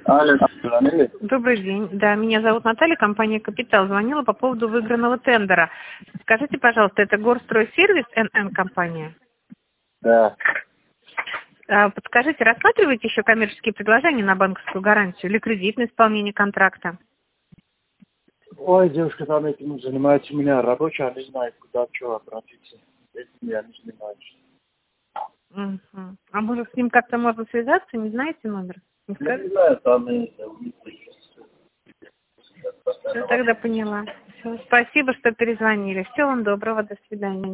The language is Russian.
Алло, звонили? Добрый день. Да, меня зовут Наталья, компания «Капитал». Звонила по поводу выигранного тендера. Скажите, пожалуйста, это Горстройсервис НН компания? Да. Подскажите, рассматриваете еще коммерческие предложения на банковскую гарантию или кредит на исполнение контракта? Ой, девушка там этим занимается, у меня рабочая, не знаю, куда, что обратиться. Этим я не занимаюсь. Мгм. А может, с ним как-то можно связаться? Не знаете номер? Не Я скажете? не знаю, там у них есть. Всё, тогда поняла. Всё, спасибо, что перезвонили. Всего вам доброго, до свидания.